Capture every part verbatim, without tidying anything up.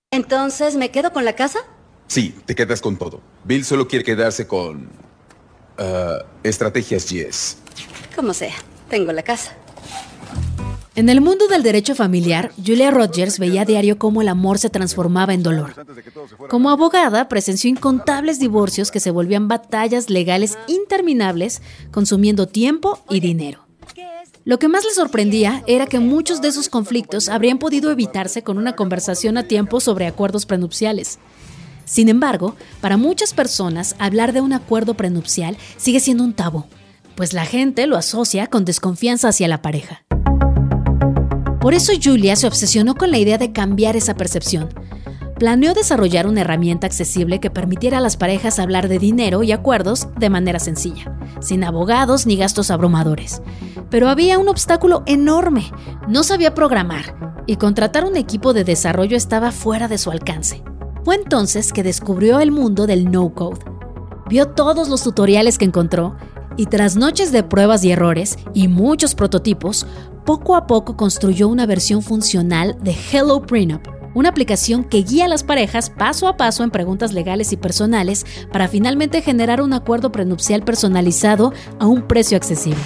Entonces, ¿me quedo con la casa? Sí, te quedas con todo. Bill solo quiere quedarse con... Uh, estrategias G S. Como sea, tengo la casa. En el mundo del derecho familiar, Julia Rogers veía a diario cómo el amor se transformaba en dolor. Como abogada, presenció incontables divorcios que se volvían batallas legales interminables, consumiendo tiempo y dinero. Lo que más le sorprendía era que muchos de esos conflictos habrían podido evitarse con una conversación a tiempo sobre acuerdos prenupciales. Sin embargo, para muchas personas, hablar de un acuerdo prenupcial sigue siendo un tabú, pues la gente lo asocia con desconfianza hacia la pareja. Por eso Julia se obsesionó con la idea de cambiar esa percepción. Planeó desarrollar una herramienta accesible que permitiera a las parejas hablar de dinero y acuerdos de manera sencilla, sin abogados ni gastos abrumadores. Pero había un obstáculo enorme: no sabía programar, y contratar un equipo de desarrollo estaba fuera de su alcance. Fue entonces que descubrió el mundo del no-code. Vio todos los tutoriales que encontró y tras noches de pruebas y errores y muchos prototipos, poco a poco construyó una versión funcional de Hello Prenup, una aplicación que guía a las parejas paso a paso en preguntas legales y personales para finalmente generar un acuerdo prenupcial personalizado a un precio accesible.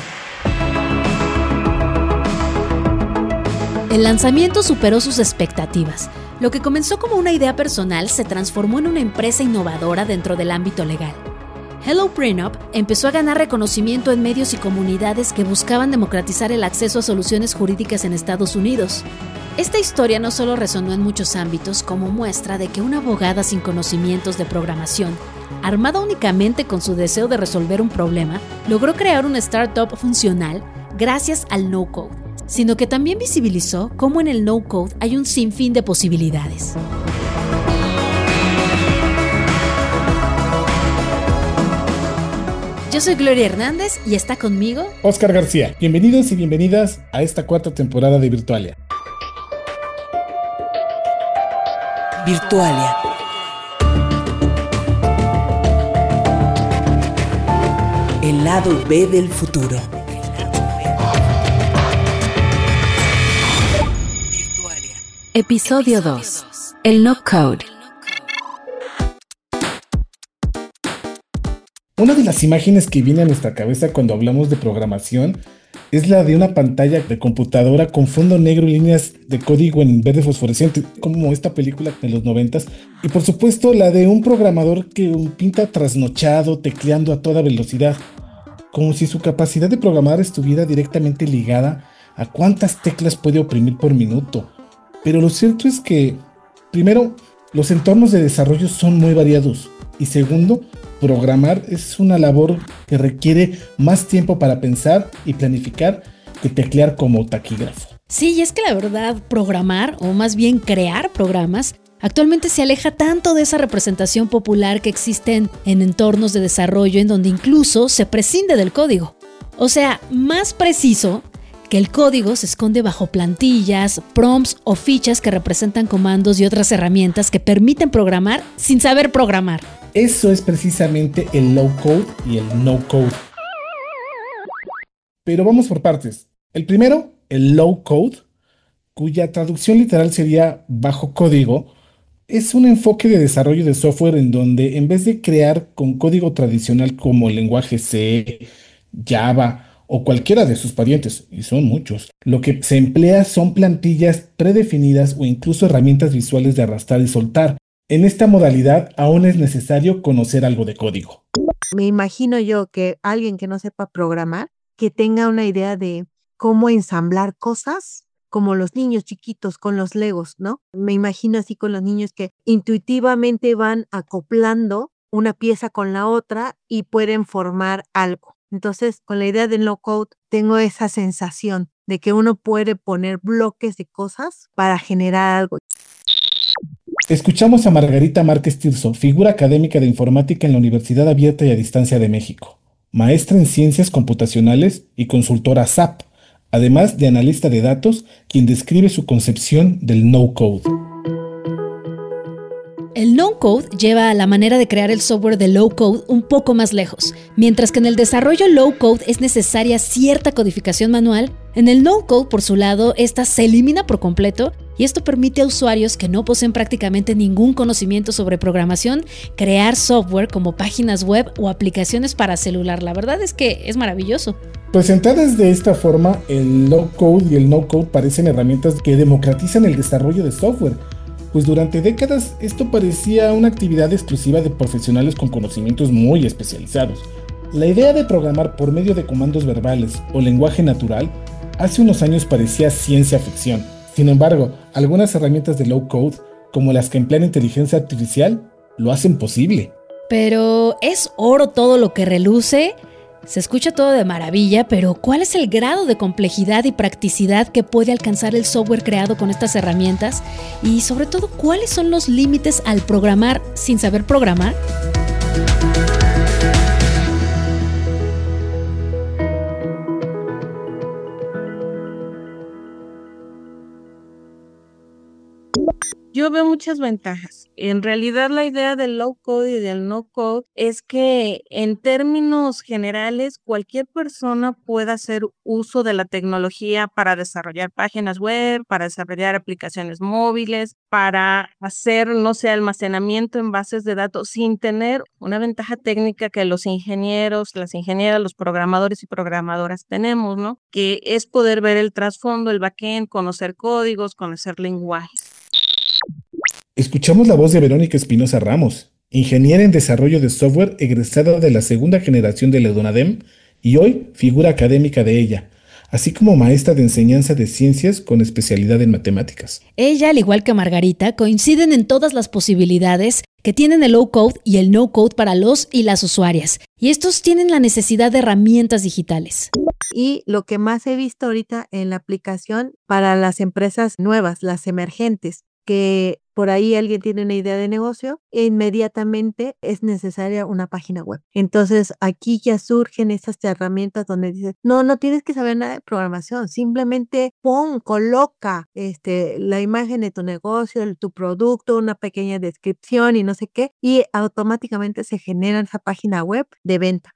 El lanzamiento superó sus expectativas. Lo que comenzó como una idea personal se transformó en una empresa innovadora dentro del ámbito legal. Hello Prenup empezó a ganar reconocimiento en medios y comunidades que buscaban democratizar el acceso a soluciones jurídicas en Estados Unidos. Esta historia no solo resonó en muchos ámbitos como muestra de que una abogada sin conocimientos de programación, armada únicamente con su deseo de resolver un problema, logró crear una startup funcional gracias al no-code, sino que también visibilizó cómo en el no-code hay un sinfín de posibilidades. Yo soy Gloria Hernández y está conmigo Oscar García. Bienvenidos y bienvenidas a esta cuarta temporada de Virtualia. Virtualia. El lado B del futuro. Episodio dos. El no-code. Una de las imágenes que viene a nuestra cabeza cuando hablamos de programación es la de una pantalla de computadora con fondo negro y líneas de código en verde fosforescente, como esta película de los noventas. Y por supuesto la de un programador que pinta trasnochado, tecleando a toda velocidad, como si su capacidad de programar estuviera directamente ligada a cuántas teclas puede oprimir por minuto. Pero lo cierto es que, primero, los entornos de desarrollo son muy variados. Y segundo, programar es una labor que requiere más tiempo para pensar y planificar que teclear como taquígrafo. Sí, y es que la verdad, programar, o más bien crear programas, actualmente se aleja tanto de esa representación popular que existen en entornos de desarrollo en donde incluso se prescinde del código. O sea, más preciso, que el código se esconde bajo plantillas, prompts o fichas que representan comandos y otras herramientas que permiten programar sin saber programar. Eso es precisamente el low code y el no code. Pero vamos por partes. El primero, el low code, cuya traducción literal sería bajo código, es un enfoque de desarrollo de software en donde en vez de crear con código tradicional como el lenguaje C, Java o cualquiera de sus parientes, y son muchos, lo que se emplea son plantillas predefinidas o incluso herramientas visuales de arrastrar y soltar. En esta modalidad aún es necesario conocer algo de código. Me imagino yo que alguien que no sepa programar, que tenga una idea de cómo ensamblar cosas, como los niños chiquitos con los Legos, ¿no? Me imagino así con los niños que intuitivamente van acoplando una pieza con la otra y pueden formar algo. Entonces, con la idea del no-code, tengo esa sensación de que uno puede poner bloques de cosas para generar algo. Escuchamos a Margarita Márquez Tirso, figura académica de informática en la Universidad Abierta y a Distancia de México, maestra en ciencias computacionales y consultora S A P, además de analista de datos, quien describe su concepción del no-code. El no-code no-code lleva a la manera de crear el software de low-code un poco más lejos. Mientras que en el desarrollo low-code es necesaria cierta codificación manual, en el no-code, por su lado, esta se elimina por completo y esto permite a usuarios que no poseen prácticamente ningún conocimiento sobre programación crear software como páginas web o aplicaciones para celular. La verdad es que es maravilloso. Presentadas de esta forma, el low-code y el no-code parecen herramientas que democratizan el desarrollo de software, pues durante décadas esto parecía una actividad exclusiva de profesionales con conocimientos muy especializados. La idea de programar por medio de comandos verbales o lenguaje natural hace unos años parecía ciencia ficción. Sin embargo, algunas herramientas de low-code, como las que emplean inteligencia artificial, lo hacen posible. Pero ¿es oro todo lo que reluce? Se escucha todo de maravilla, pero ¿cuál es el grado de complejidad y practicidad que puede alcanzar el software creado con estas herramientas? Y sobre todo, ¿cuáles son los límites al programar sin saber programar? Yo veo muchas ventajas. En realidad, la idea del low code y del no code es que en términos generales cualquier persona pueda hacer uso de la tecnología para desarrollar páginas web, para desarrollar aplicaciones móviles, para hacer, no sé, almacenamiento en bases de datos sin tener una ventaja técnica que los ingenieros, las ingenieras, los programadores y programadoras tenemos, ¿no? Que es poder ver el trasfondo, el backend, conocer códigos, conocer lenguajes. Escuchamos la voz de Verónica Espinosa Ramos, ingeniera en desarrollo de software egresada de la segunda generación de la EDUNADEM y hoy figura académica de ella, así como maestra de enseñanza de ciencias con especialidad en matemáticas. Ella, al igual que Margarita, coinciden en todas las posibilidades que tienen el low-code y el no-code para los y las usuarias, y estos tienen la necesidad de herramientas digitales. Y lo que más he visto ahorita en la aplicación para las empresas nuevas, las emergentes, que por ahí alguien tiene una idea de negocio e inmediatamente es necesaria una página web. Entonces aquí ya surgen estas herramientas donde dices, no, no tienes que saber nada de programación, simplemente pon, coloca este, la imagen de tu negocio, de tu producto, una pequeña descripción y no sé qué, y automáticamente se genera esa página web de venta.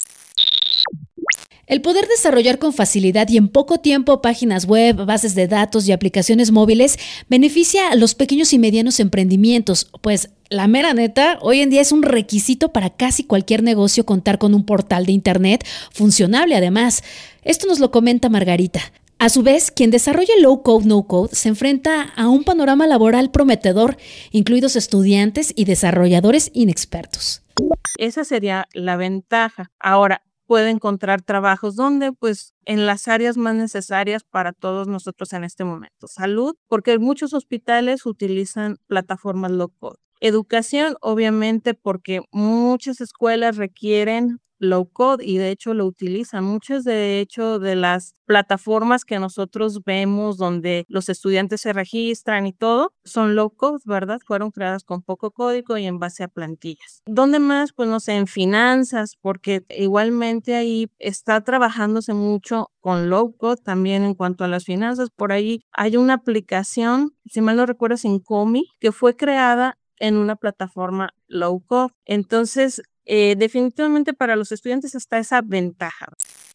El poder desarrollar con facilidad y en poco tiempo páginas web, bases de datos y aplicaciones móviles beneficia a los pequeños y medianos emprendimientos, pues la mera neta, hoy en día es un requisito para casi cualquier negocio contar con un portal de internet funcionable además. Esto nos lo comenta Margarita. A su vez, quien desarrolla low-code, no-code se enfrenta a un panorama laboral prometedor, incluidos estudiantes y desarrolladores inexpertos. Esa sería la ventaja. Ahora, puede encontrar trabajos donde, pues, en las áreas más necesarias para todos nosotros en este momento. Salud, porque muchos hospitales utilizan plataformas low-code. Educación, obviamente, porque muchas escuelas requieren low-code y de hecho lo utilizan. Muchas de hecho de las plataformas que nosotros vemos donde los estudiantes se registran y todo son low-code, ¿verdad? Fueron creadas con poco código y en base a plantillas. ¿Dónde más? Pues no sé, en finanzas, porque igualmente ahí está trabajándose mucho con low-code también en cuanto a las finanzas. Por ahí hay una aplicación, si mal no recuerdo, es Incomi, que fue creada en una plataforma low-code. Entonces, Eh, definitivamente para los estudiantes está esa ventaja.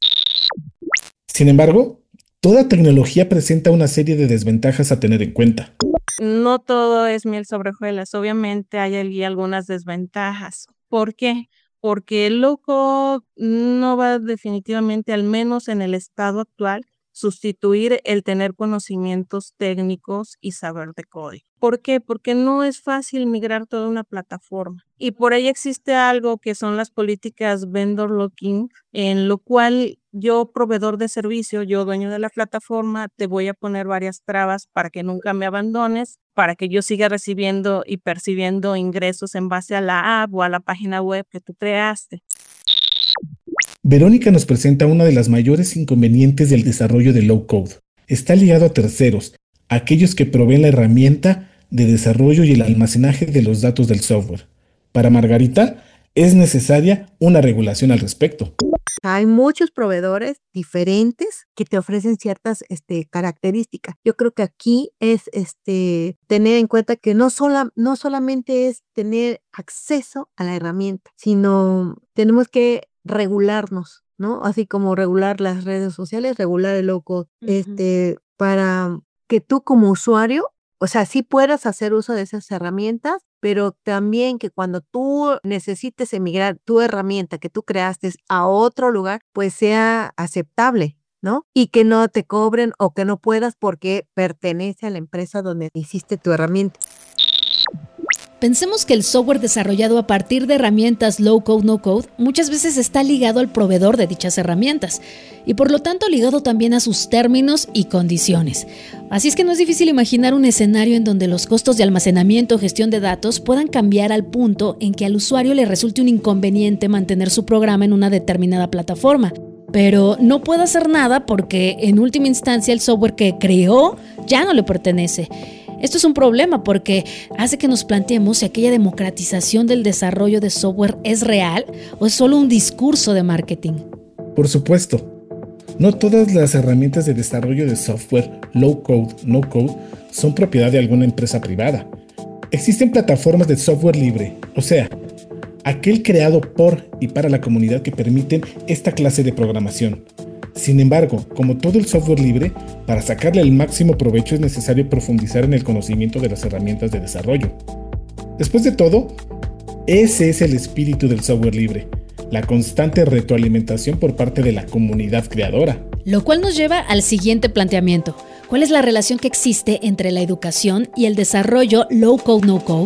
Sin embargo, toda tecnología presenta una serie de desventajas a tener en cuenta. No todo es miel sobre hojuelas, obviamente hay allí algunas desventajas. ¿Por qué? Porque el low-code no va definitivamente, al menos en el estado actual, sustituir el tener conocimientos técnicos y saber de código. ¿Por qué? Porque no es fácil migrar toda una plataforma. Y por ahí existe algo que son las políticas vendor locking, en lo cual yo, proveedor de servicio, yo, dueño de la plataforma, te voy a poner varias trabas para que nunca me abandones, para que yo siga recibiendo y percibiendo ingresos en base a la app o a la página web que tú creaste. Verónica nos presenta una de las mayores inconvenientes del desarrollo de low-code. Está ligado a terceros, aquellos que proveen la herramienta de desarrollo y el almacenaje de los datos del software. Para Margarita, es necesaria una regulación al respecto. Hay muchos proveedores diferentes que te ofrecen ciertas este, características. Yo creo que aquí es este, tener en cuenta que no, sola, no solamente es tener acceso a la herramienta, sino tenemos que regularnos, ¿no? Así como regular las redes sociales, regular el low-code, uh-huh. este, para que tú como usuario, o sea, sí puedas hacer uso de esas herramientas, pero también que cuando tú necesites emigrar tu herramienta que tú creaste a otro lugar, pues sea aceptable, ¿no? Y que no te cobren o que no puedas porque pertenece a la empresa donde hiciste tu herramienta. Pensemos que el software desarrollado a partir de herramientas low-code, no-code muchas veces está ligado al proveedor de dichas herramientas y por lo tanto ligado también a sus términos y condiciones. Así es que no es difícil imaginar un escenario en donde los costos de almacenamiento o gestión de datos puedan cambiar al punto en que al usuario le resulte un inconveniente mantener su programa en una determinada plataforma. Pero no puede hacer nada porque en última instancia el software que creó ya no le pertenece. Esto es un problema porque hace que nos planteemos si aquella democratización del desarrollo de software es real o es solo un discurso de marketing. Por supuesto, no todas las herramientas de desarrollo de software low-code, no-code son propiedad de alguna empresa privada. Existen plataformas de software libre, o sea, aquel creado por y para la comunidad que permiten esta clase de programación. Sin embargo, como todo el software libre, para sacarle el máximo provecho es necesario profundizar en el conocimiento de las herramientas de desarrollo. Después de todo, ese es el espíritu del software libre, la constante retroalimentación por parte de la comunidad creadora. Lo cual nos lleva al siguiente planteamiento. ¿Cuál es la relación que existe entre la educación y el desarrollo low-code, no-code?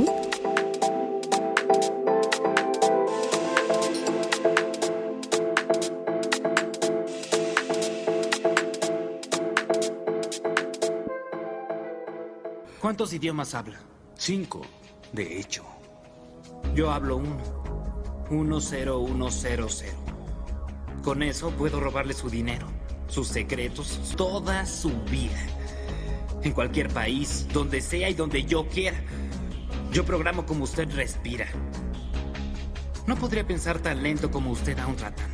¿Cuántos idiomas habla? Cinco, de hecho. Yo hablo uno. Uno, cero, uno, cero, cero. Con eso puedo robarle su dinero, sus secretos, toda su vida. En cualquier país, donde sea y donde yo quiera. Yo programo como usted respira. No podría pensar tan lento como usted aún tratando.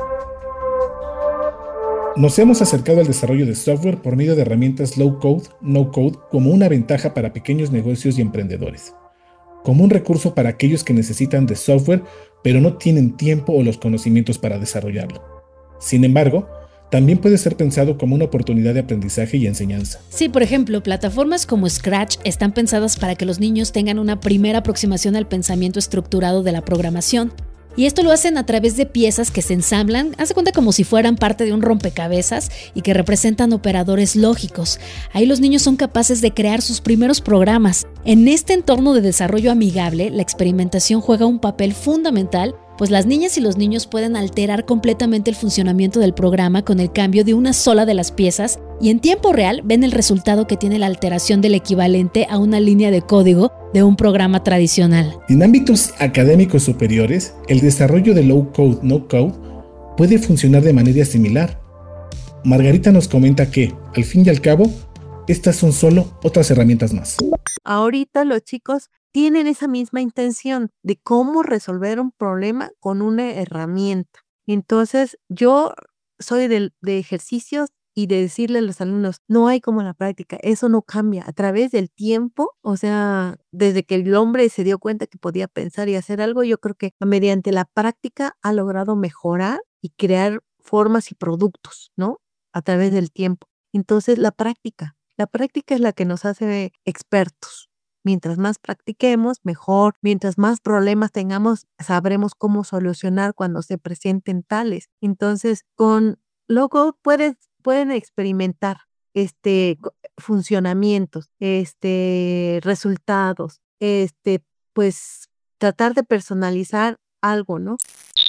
Nos hemos acercado al desarrollo de software por medio de herramientas low-code, no-code como una ventaja para pequeños negocios y emprendedores, como un recurso para aquellos que necesitan de software pero no tienen tiempo o los conocimientos para desarrollarlo. Sin embargo, también puede ser pensado como una oportunidad de aprendizaje y enseñanza. Sí, por ejemplo, plataformas como Scratch están pensadas para que los niños tengan una primera aproximación al pensamiento estructurado de la programación. Y esto lo hacen a través de piezas que se ensamblan, haz de cuenta como si fueran parte de un rompecabezas y que representan operadores lógicos. Ahí los niños son capaces de crear sus primeros programas. En este entorno de desarrollo amigable, la experimentación juega un papel fundamental, pues las niñas y los niños pueden alterar completamente el funcionamiento del programa con el cambio de una sola de las piezas y en tiempo real ven el resultado que tiene la alteración del equivalente a una línea de código de un programa tradicional. En ámbitos académicos superiores, el desarrollo de low-code, no-code puede funcionar de manera similar. Margarita nos comenta que, al fin y al cabo, estas son solo otras herramientas más. Ahorita los chicos tienen esa misma intención de cómo resolver un problema con una herramienta. Entonces, yo soy de, de ejercicios y de decirle a los alumnos, no hay como la práctica, eso no cambia. A través del tiempo, o sea, desde que el hombre se dio cuenta que podía pensar y hacer algo, yo creo que mediante la práctica ha logrado mejorar y crear formas y productos, ¿no? A través del tiempo. Entonces, la práctica, la práctica es la que nos hace expertos. Mientras más practiquemos, mejor. Mientras más problemas tengamos, sabremos cómo solucionar cuando se presenten tales. Entonces, con low-code puedes, pueden experimentar este, funcionamientos, este, resultados, este, pues tratar de personalizar algo, ¿no?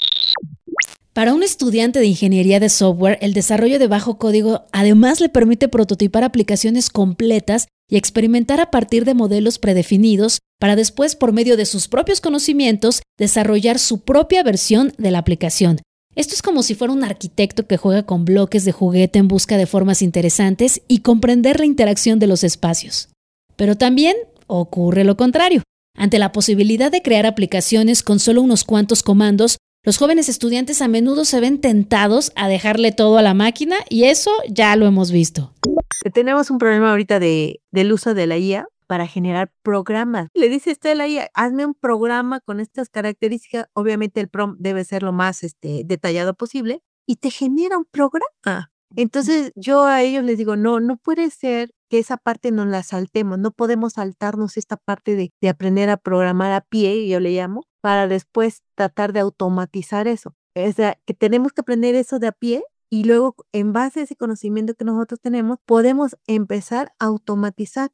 Para un estudiante de ingeniería de software, el desarrollo de bajo código además le permite prototipar aplicaciones completas y experimentar a partir de modelos predefinidos para después, por medio de sus propios conocimientos, desarrollar su propia versión de la aplicación. Esto es como si fuera un arquitecto que juega con bloques de juguete en busca de formas interesantes y comprender la interacción de los espacios. Pero también ocurre lo contrario. Ante la posibilidad de crear aplicaciones con solo unos cuantos comandos, los jóvenes estudiantes a menudo se ven tentados a dejarle todo a la máquina y eso ya lo hemos visto. Tenemos un problema ahorita de, del uso de la I A para generar programas. Le dice usted a la I A, hazme un programa con estas características. Obviamente el prompt debe ser lo más este, detallado posible y te genera un programa. Entonces yo a ellos les digo, no, no puede ser que esa parte nos la saltemos. No podemos saltarnos esta parte de, de aprender a programar a pie, yo le llamo, para después tratar de automatizar eso. O sea, que tenemos que aprender eso de a pie y luego, en base a ese conocimiento que nosotros tenemos, podemos empezar a automatizar.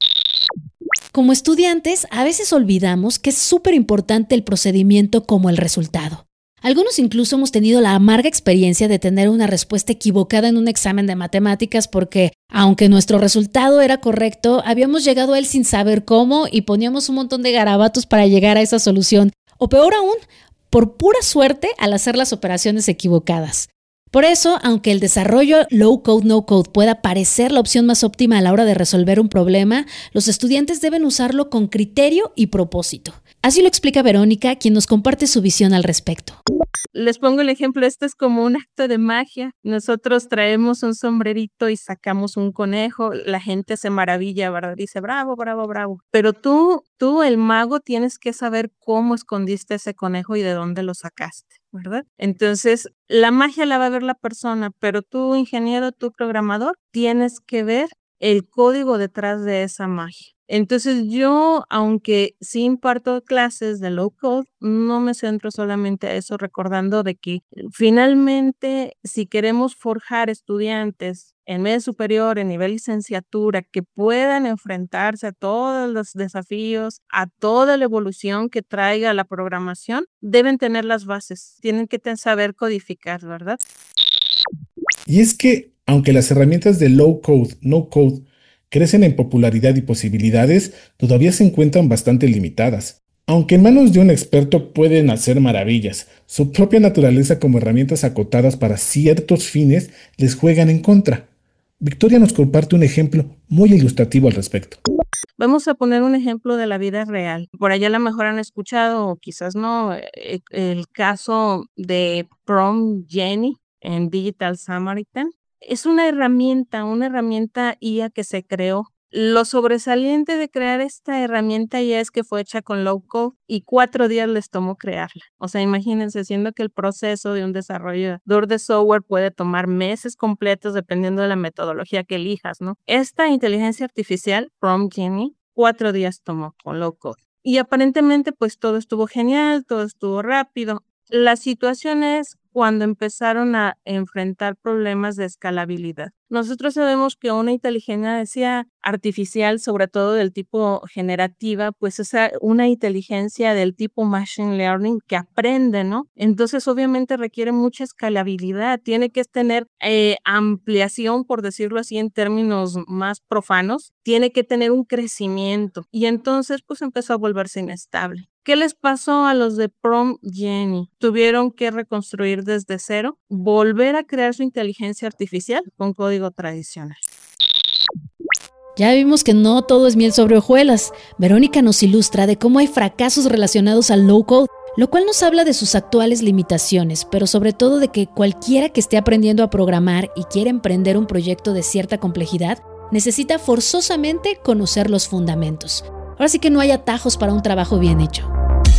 Como estudiantes, a veces olvidamos que es súper importante el procedimiento como el resultado. Algunos incluso hemos tenido la amarga experiencia de tener una respuesta equivocada en un examen de matemáticas porque, aunque nuestro resultado era correcto, habíamos llegado a él sin saber cómo y poníamos un montón de garabatos para llegar a esa solución. O peor aún, por pura suerte al hacer las operaciones equivocadas. Por eso, aunque el desarrollo low code, no code pueda parecer la opción más óptima a la hora de resolver un problema, los estudiantes deben usarlo con criterio y propósito. Así lo explica Verónica, quien nos comparte su visión al respecto. Les pongo el ejemplo, esto es como un acto de magia. Nosotros traemos un sombrerito y sacamos un conejo, la gente se maravilla, ¿verdad? Dice, bravo, bravo, bravo. Pero tú, tú, el mago, tienes que saber cómo escondiste ese conejo y de dónde lo sacaste, ¿verdad? Entonces, la magia la va a ver la persona, pero tú, ingeniero, tú, programador, tienes que ver el código detrás de esa magia. Entonces yo, aunque sí imparto clases de low code, no me centro solamente a eso, recordando de que finalmente si queremos forjar estudiantes en medio superior, en nivel licenciatura, que puedan enfrentarse a todos los desafíos, a toda la evolución que traiga la programación, deben tener las bases, tienen que saber codificar, ¿verdad? Y es que, aunque las herramientas de low code, no code, crecen en popularidad y posibilidades, todavía se encuentran bastante limitadas. Aunque en manos de un experto pueden hacer maravillas, su propia naturaleza como herramientas acotadas para ciertos fines les juegan en contra. Victoria nos comparte un ejemplo muy ilustrativo al respecto. Vamos a poner un ejemplo de la vida real. Por allá a lo mejor han escuchado, o quizás no, el, el caso de Prompt Genie en Digital Samaritan. Es una herramienta, una herramienta I A que se creó. Lo sobresaliente de crear esta herramienta I A es que fue hecha con low code y cuatro días les tomó crearla. O sea, imagínense, siendo que el proceso de un desarrollador de software puede tomar meses completos dependiendo de la metodología que elijas, ¿no? Esta inteligencia artificial, Prompt Genie, cuatro días tomó con low code. Y aparentemente, pues todo estuvo genial, todo estuvo rápido. La situación es cuando empezaron a enfrentar problemas de escalabilidad. Nosotros sabemos que una inteligencia artificial, sobre todo del tipo generativa, pues es una inteligencia del tipo machine learning que aprende, ¿no? Entonces, obviamente requiere mucha escalabilidad, tiene que tener eh, ampliación, por decirlo así, en términos más profanos, tiene que tener un crecimiento y entonces, pues empezó a volverse inestable. ¿Qué les pasó a los de Prompt Genie? Tuvieron que reconstruir desde cero, volver a crear su inteligencia artificial con código tradicional. Ya vimos que no todo es miel sobre hojuelas. Verónica nos ilustra de cómo hay fracasos relacionados al low code, lo cual nos habla de sus actuales limitaciones, pero sobre todo de que cualquiera que esté aprendiendo a programar y quiera emprender un proyecto de cierta complejidad, necesita forzosamente conocer los fundamentos. Ahora sí que no hay atajos para un trabajo bien hecho.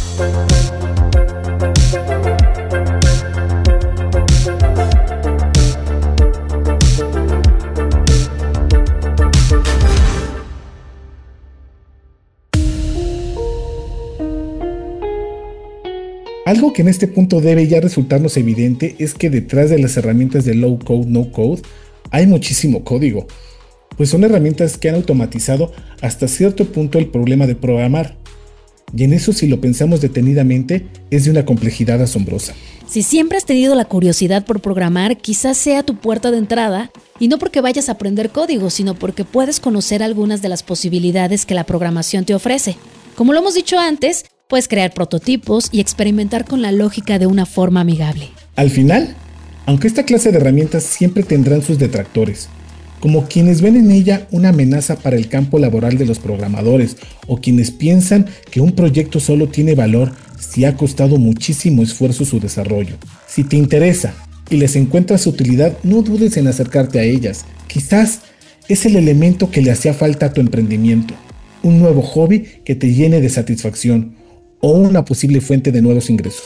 Algo que en este punto debe ya resultarnos evidente es que detrás de las herramientas de low code, no code, hay muchísimo código, pues son herramientas que han automatizado hasta cierto punto el problema de programar. Y en eso, si lo pensamos detenidamente, es de una complejidad asombrosa. Si siempre has tenido la curiosidad por programar, quizás sea tu puerta de entrada, y no porque vayas a aprender código, sino porque puedes conocer algunas de las posibilidades que la programación te ofrece. Como lo hemos dicho antes, puedes crear prototipos y experimentar con la lógica de una forma amigable. Al final, aunque esta clase de herramientas siempre tendrán sus detractores, como quienes ven en ella una amenaza para el campo laboral de los programadores, o quienes piensan que un proyecto solo tiene valor si ha costado muchísimo esfuerzo su desarrollo. Si te interesa y les encuentras utilidad, no dudes en acercarte a ellas. Quizás es el elemento que le hacía falta a tu emprendimiento, un nuevo hobby que te llene de satisfacción o una posible fuente de nuevos ingresos.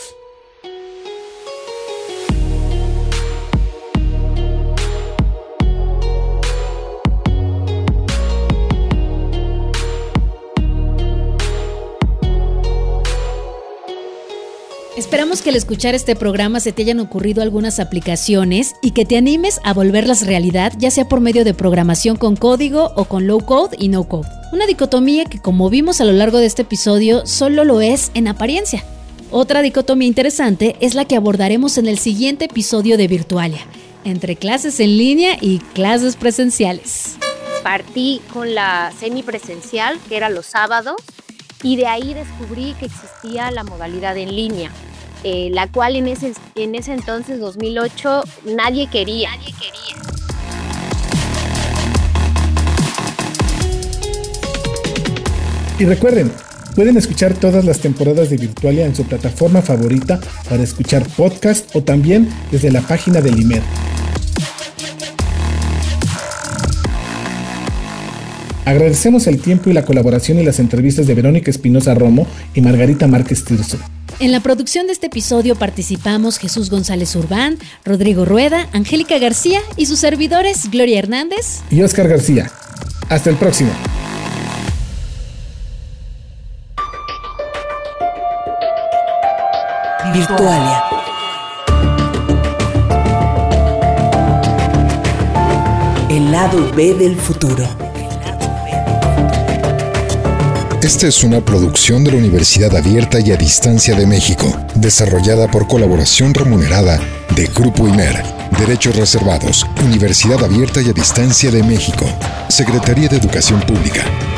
Esperamos que al escuchar este programa se te hayan ocurrido algunas aplicaciones y que te animes a volverlas realidad, ya sea por medio de programación con código o con low code y no code. Una dicotomía que, como vimos a lo largo de este episodio, solo lo es en apariencia. Otra dicotomía interesante es la que abordaremos en el siguiente episodio de Virtualia, entre clases en línea y clases presenciales. Partí con la semipresencial, que era los sábados, y de ahí descubrí que existía la modalidad en línea, eh, la cual en ese, en ese entonces, dos mil ocho, nadie quería. Nadie quería. Y recuerden, pueden escuchar todas las temporadas de Virtualia en su plataforma favorita para escuchar podcast o también desde la página del I M E R. Agradecemos el tiempo y la colaboración y las entrevistas de Verónica Espinosa Romo y Margarita Márquez Tirso. En la producción de este episodio participamos Jesús González Urbán, Rodrigo Rueda, Angélica García y sus servidores Gloria Hernández y Óscar García. Hasta el próximo. Virtualia. El lado B del futuro. Esta es una producción de la Universidad Abierta y a Distancia de México, desarrollada por colaboración remunerada de Grupo I M E R. Derechos reservados. Universidad Abierta y a Distancia de México. Secretaría de Educación Pública.